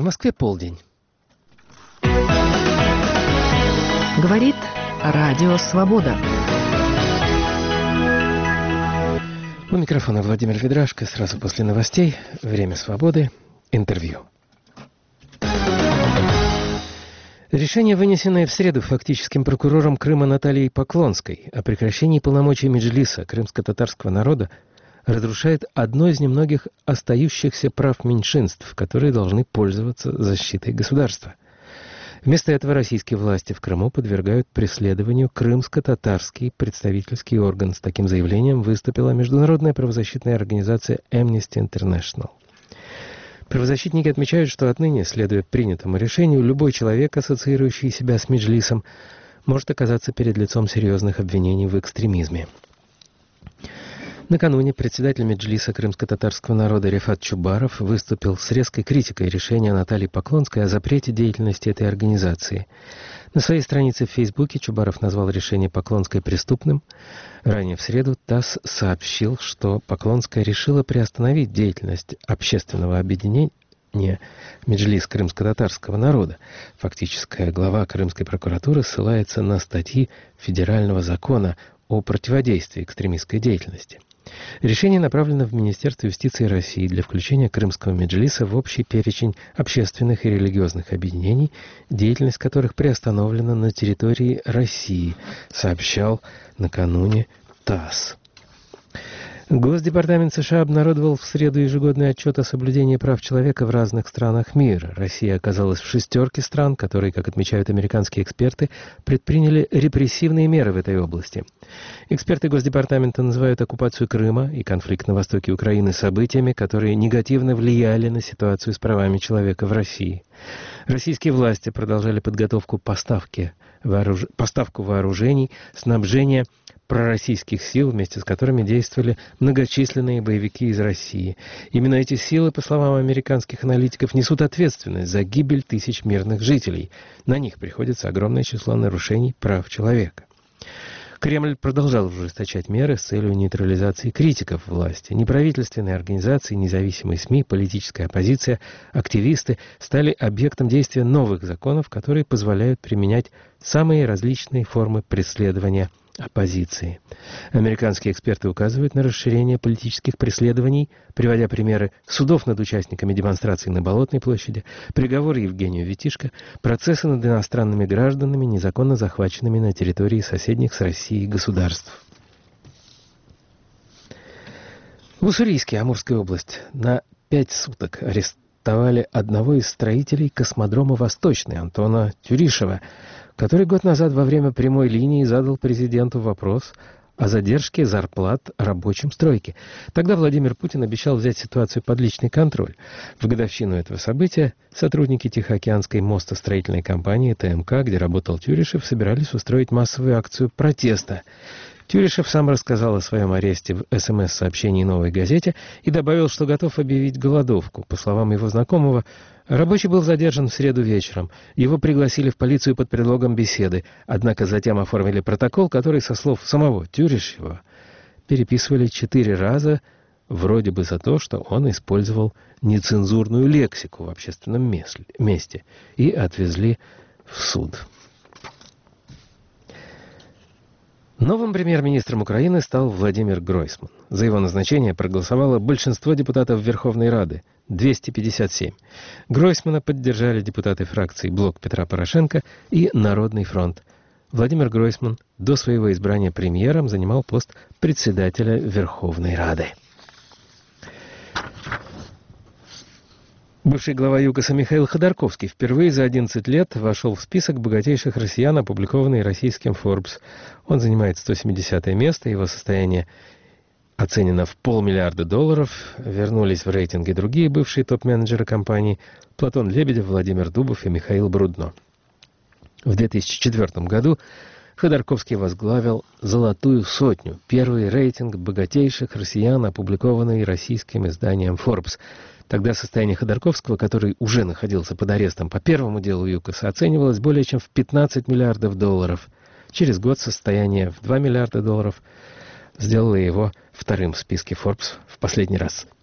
Москве полдень. Говорит Радио Свобода. У микрофона Владимир Ведрашко. Сразу после новостей «Время свободы». Интервью. Решение, вынесенное в среду фактическим прокурором Крыма Натальей Поклонской о прекращении полномочий Меджлиса крымско-татарского народа, разрушает одно из немногих остающихся прав меньшинств, которые должны пользоваться защитой государства. Вместо этого российские власти в Крыму подвергают преследованию крымско-татарский представительский орган. С таким заявлением выступила международная правозащитная организация Amnesty International. Правозащитники отмечают, что отныне, следуя принятому решению, любой человек, ассоциирующий себя с Меджлисом, может оказаться перед лицом серьезных обвинений в экстремизме. Накануне председатель Меджлиса крымско-татарского народа Рефат Чубаров выступил с резкой критикой решения Натальи Поклонской о запрете деятельности этой организации. На своей странице в Фейсбуке Чубаров назвал решение Поклонской преступным. Ранее в среду ТАСС сообщил, что Поклонская решила приостановить деятельность общественного объединения Меджлис крымско-татарского народа. Фактическая глава Крымской прокуратуры ссылается на статьи Федерального закона о противодействии экстремистской деятельности. Решение направлено в Министерство юстиции России для включения Крымского Меджлиса в общий перечень общественных и религиозных объединений, деятельность которых приостановлена на территории России, сообщал накануне ТАСС. Госдепартамент США обнародовал в среду ежегодный отчет о соблюдении прав человека в разных странах мира. Россия оказалась в шестерке стран, которые, как отмечают американские эксперты, предприняли репрессивные меры в этой области. Эксперты Госдепартамента называют оккупацию Крыма и конфликт на востоке Украины событиями, которые негативно влияли на ситуацию с правами человека в России. Российские власти продолжали подготовку поставку вооружений, снабжения пророссийских сил, вместе с которыми действовали многочисленные боевики из России. Именно эти силы, по словам американских аналитиков, несут ответственность за гибель тысяч мирных жителей. На них приходится огромное число нарушений прав человека. Кремль продолжал ужесточать меры с целью нейтрализации критиков власти. Неправительственные организации, независимые СМИ, политическая оппозиция, активисты стали объектом действия новых законов, которые позволяют применять самые различные формы преследования оппозиции. Американские эксперты указывают на расширение политических преследований, приводя примеры судов над участниками демонстраций на Болотной площади, приговор Евгению Витишко, процессы над иностранными гражданами, незаконно захваченными на территории соседних с Россией государств. В Уссурийске, Амурская область, на 5 суток арестовали одного из строителей космодрома «Восточный» Антона Тюришева, который год назад во время прямой линии задал президенту вопрос о задержке зарплат рабочим стройки. Тогда Владимир Путин обещал взять ситуацию под личный контроль. В годовщину этого события сотрудники Тихоокеанской мостостроительной компании ТМК, где работал Тюришев, собирались устроить массовую акцию протеста. Тюришев сам рассказал о своем аресте в СМС-сообщении «Новой газете» и добавил, что готов объявить голодовку. По словам его знакомого, рабочий был задержан в среду вечером. Его пригласили в полицию под предлогом беседы, однако затем оформили протокол, который, со слов самого Тюришева, переписывали 4 раза, вроде бы за то, что он использовал нецензурную лексику в общественном месте, и отвезли в суд. Новым премьер-министром Украины стал Владимир Гройсман. За его назначение проголосовало большинство депутатов Верховной Рады – 257. Гройсмана поддержали депутаты фракций «Блок Петра Порошенко» и «Народный фронт». Владимир Гройсман до своего избрания премьером занимал пост председателя Верховной Рады. Бывший глава ЮКОСа Михаил Ходорковский впервые за 11 лет вошел в список богатейших россиян, опубликованный российским Forbes. Он занимает 170 место, его состояние оценено в $500 миллиарда. Вернулись в рейтинге другие бывшие топ-менеджеры компании Платон Лебедев, Владимир Дубов и Михаил Брудно. В 2004 году Ходорковский возглавил «Золотую сотню», первый рейтинг богатейших россиян, опубликованный российским изданием Forbes. Тогда состояние Ходорковского, который уже находился под арестом по первому делу ЮКОСа, оценивалось более чем в $15 миллиардов. Через год состояние в $2 миллиарда сделало его вторым в списке Forbes в последний раз.